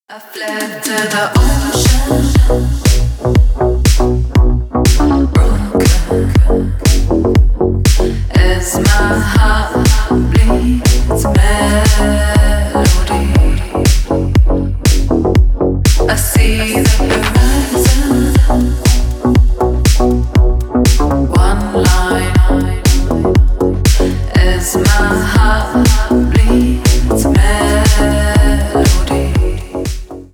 I fled to the ocean, broken as my heart bleeds melody. I see